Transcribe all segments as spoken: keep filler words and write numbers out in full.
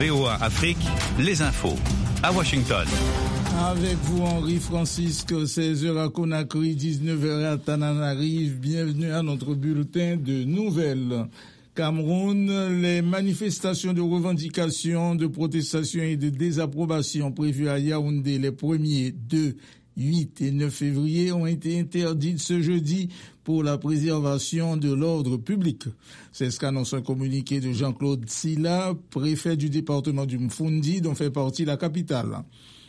V O A Afrique, les infos, à Washington. Avec vous, Henri Francisque, seize heures à Conakry, dix-neuf heures à Tananarive. Bienvenue à notre bulletin de nouvelles. Cameroun, les manifestations de revendication, de protestation et de désapprobation prévues à Yaoundé les premiers, deux, huit et neuf février ont été interdites ce jeudi pour la préservation de l'ordre public. C'est ce qu'annonce un communiqué de Jean-Claude Silla, préfet du département du Mfundi, dont fait partie la capitale.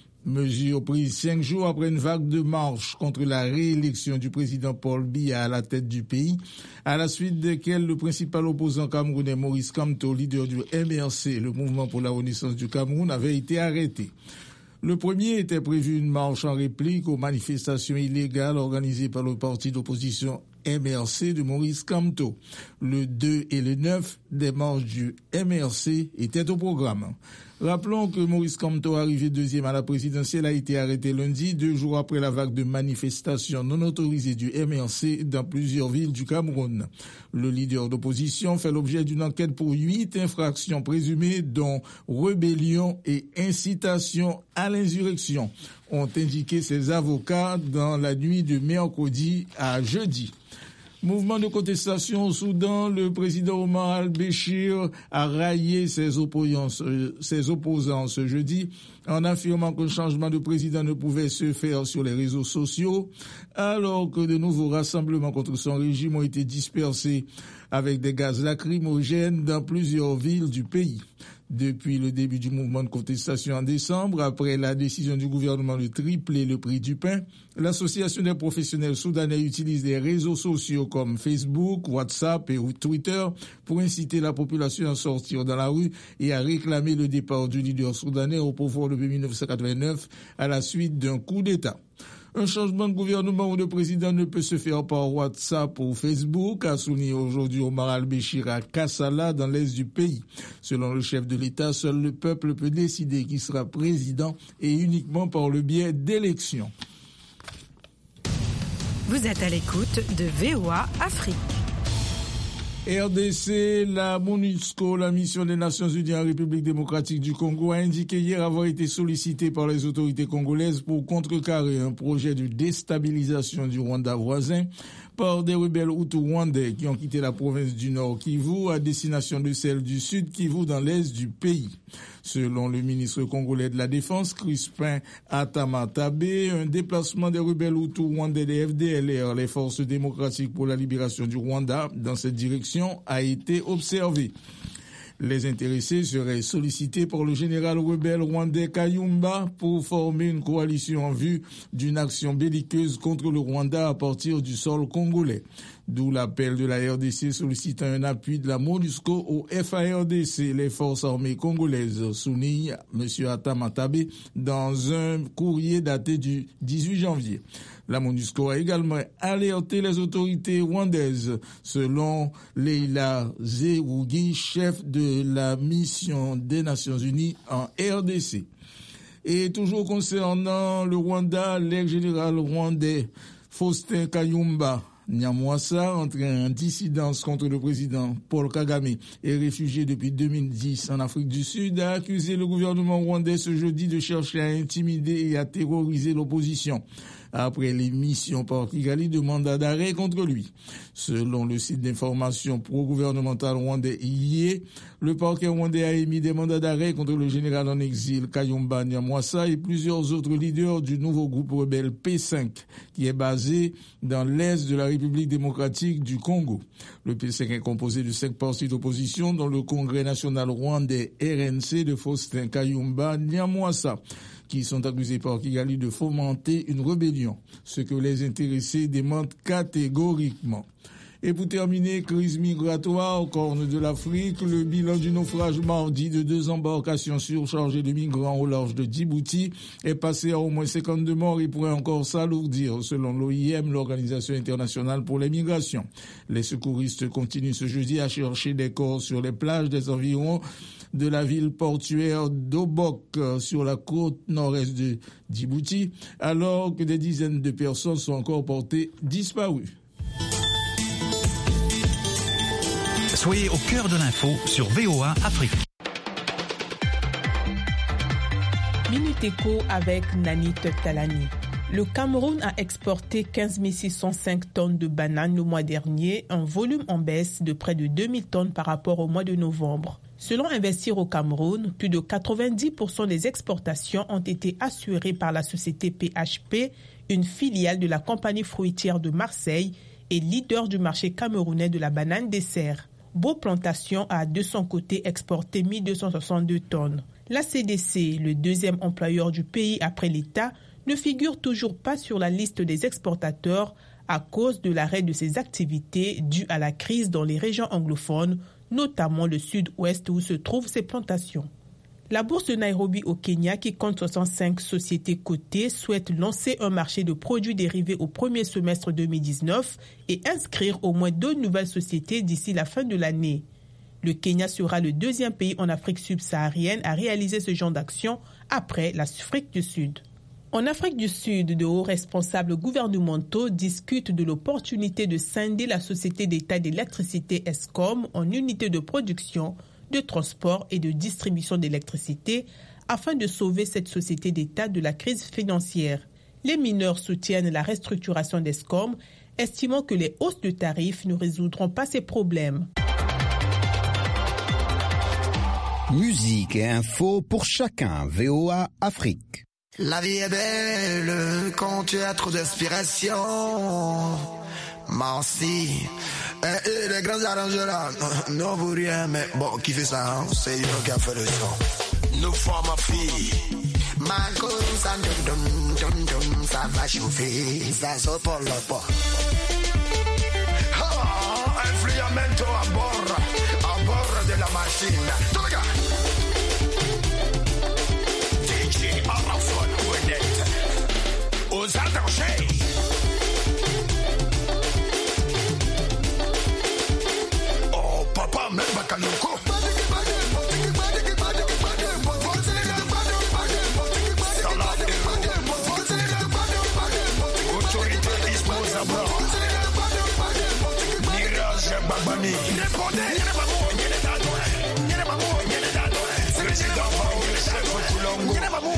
Mesure prise cinq jours après une vague de marche contre la réélection du président Paul Biya à la tête du pays, à la suite desquelles le principal opposant camerounais Maurice Kamto, leader du M R C, le mouvement pour la renaissance du Cameroun, avait été arrêté. Le premier était prévu une marche en réplique aux manifestations illégales organisées par le parti d'opposition M R C de Maurice Kamto. Le deux et le neuf, des marches du M R C étaient au programme. Rappelons que Maurice Kamto, arrivé deuxième à la présidentielle, a été arrêté lundi, deux jours après la vague de manifestations non autorisées du M R C dans plusieurs villes du Cameroun. Le leader d'opposition fait l'objet d'une enquête pour huit infractions présumées, dont rébellion et incitation à l'insurrection, ont indiqué ses avocats dans la nuit de mercredi à jeudi. Mouvement de contestation au Soudan, le président Omar al-Béchir a raillé ses opposants, ses opposants ce jeudi en affirmant qu'un changement de président ne pouvait se faire sur les réseaux sociaux, alors que de nouveaux rassemblements contre son régime ont été dispersés avec des gaz lacrymogènes dans plusieurs villes du pays. Depuis le début du mouvement de contestation en décembre, après la décision du gouvernement de tripler le prix du pain, l'association des professionnels soudanais utilise les réseaux sociaux comme Facebook, WhatsApp et Twitter pour inciter la population à sortir dans la rue et à réclamer le départ du leader soudanais au pouvoir depuis mille neuf cent quatre-vingt-neuf à la suite d'un coup d'État. Un changement de gouvernement ou de président ne peut se faire par WhatsApp ou Facebook, a souligné aujourd'hui Omar al-Béchir à Kassala, dans l'est du pays. Selon le chef de l'État, seul le peuple peut décider qui sera président et uniquement par le biais d'élections. Vous êtes à l'écoute de V O A Afrique. R D C, la MONUSCO, la mission des Nations Unies en République démocratique du Congo, a indiqué hier avoir été sollicité par les autorités congolaises pour contrecarrer un projet de déstabilisation du Rwanda voisin par des rebelles Hutus rwandais qui ont quitté la province du Nord Kivu à destination de celle du Sud Kivu dans l'est du pays. Selon le ministre congolais de la Défense, Crispin Atama-Tabe, un déplacement des rebelles Hutus rwandais des F D L R, les forces démocratiques pour la libération du Rwanda, dans cette direction a été observé. Les intéressés seraient sollicités par le général rebelle rwandais Kayumba pour former une coalition en vue d'une action belliqueuse contre le Rwanda à partir du sol congolais. D'où l'appel de la R D C sollicitant un appui de la MONUSCO au F A R D C, les forces armées congolaises, souligne M. Atama-Tabe dans un courrier daté du dix-huit janvier. La MONUSCO a également alerté les autorités rwandaises, selon Leila Zerougi, chef de la mission des Nations Unies en R D C. Et toujours concernant le Rwanda, l'ex-général rwandais Faustin Kayumba Nyamwasa, entré en dissidence contre le président Paul Kagame et réfugié depuis deux mille dix en Afrique du Sud, a accusé le gouvernement rwandais ce jeudi de chercher à intimider et à terroriser l'opposition après l'émission par Kigali de mandat d'arrêt contre lui. Selon le site d'information pro-gouvernemental rwandais I E, le parquet rwandais a émis des mandats d'arrêt contre le général en exil Kayumba Nyamwasa et plusieurs autres leaders du nouveau groupe rebelle P cinq, qui est basé dans l'est de la République démocratique du Congo. Le P cinq est composé de cinq partis d'opposition, dont le Congrès national rwandais R N C de Faustin Kayumba Nyamwasa, qui sont accusés par Kigali de fomenter une rébellion, ce que les intéressés démentent catégoriquement. Et pour terminer, crise migratoire au corne de l'Afrique, le bilan du naufrage mardi de deux embarcations surchargées de migrants au large de Djibouti est passé à au moins cinquante-deux morts et pourrait encore s'alourdir, selon l'O I M, l'Organisation internationale pour les migrations. Les secouristes continuent ce jeudi à chercher des corps sur les plages des environs de la ville portuaire d'Obok, sur la côte nord-est de Djibouti, alors que des dizaines de personnes sont encore portées disparues. Soyez au cœur de l'info sur V O A Afrique. Minute Éco avec Nanit Talani. Le Cameroun a exporté quinze mille six cent cinq tonnes de bananes le mois dernier, un volume en baisse de près de deux mille tonnes par rapport au mois de novembre. Selon Investir au Cameroun, plus de quatre-vingt-dix pour cent des exportations ont été assurées par la société P H P, une filiale de la compagnie fruitière de Marseille et leader du marché camerounais de la banane dessert. Beau Plantation a de son côté exporté mille deux cent soixante-deux tonnes. La C D C, le deuxième employeur du pays après l'État, ne figure toujours pas sur la liste des exportateurs à cause de l'arrêt de ses activités dues à la crise dans les régions anglophones, notamment le sud-ouest où se trouvent ses plantations. La bourse de Nairobi au Kenya, qui compte soixante-cinq sociétés cotées, souhaite lancer un marché de produits dérivés au premier semestre deux mille dix-neuf et inscrire au moins deux nouvelles sociétés d'ici la fin de l'année. Le Kenya sera le deuxième pays en Afrique subsaharienne à réaliser ce genre d'action après l'Afrique du Sud. En Afrique du Sud, de hauts responsables gouvernementaux discutent de l'opportunité de scinder la société d'État d'électricité Eskom en unités de production, de transport et de distribution d'électricité afin de sauver cette société d'État de la crise financière. Les mineurs soutiennent la restructuration d'Eskom, estimant que les hausses de tarifs ne résoudront pas ces problèmes. Musique et info pour chacun. V O A Afrique. La vie est belle quand tu as trop d'inspiration. Merci. Et, et les grands arrangeurs non vous rien, mais bon, qui fait ça, hein? C'est lui qui a fait le son. Nous sommes ma fille. Marco, ça dum dum dum dum, ça va chauffer, ça sort pour le pas. Ah, influamento à bord, à bord de la machine. Tout le gars. Aux attachés. Oh papa, même Bakayoko. Autorité dispose à bord. Mirage Babani. Président Faoul, chef Toulongo.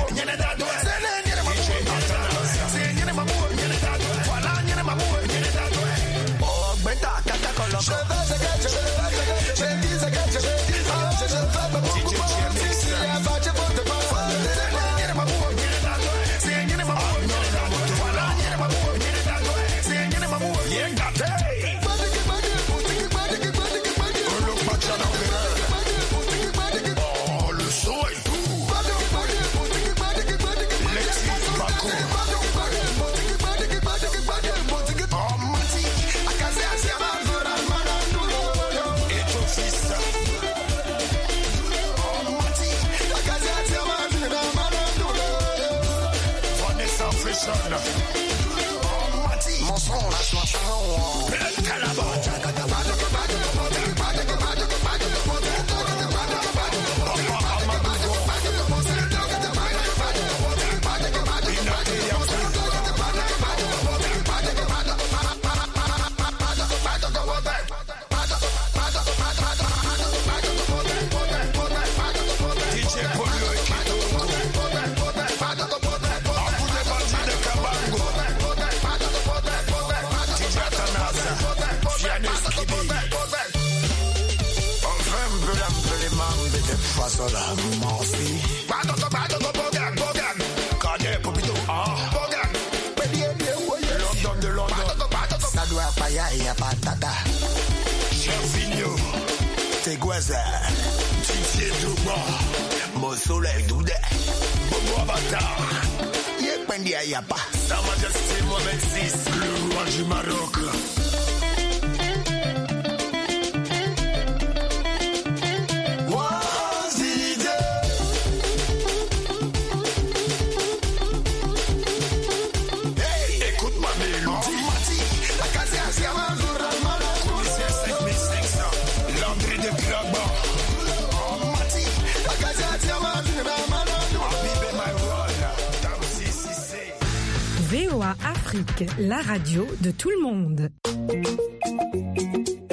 Sa Majesté Mohamed six, le roi du Maroc. V O A Afrique, la radio de tout le monde.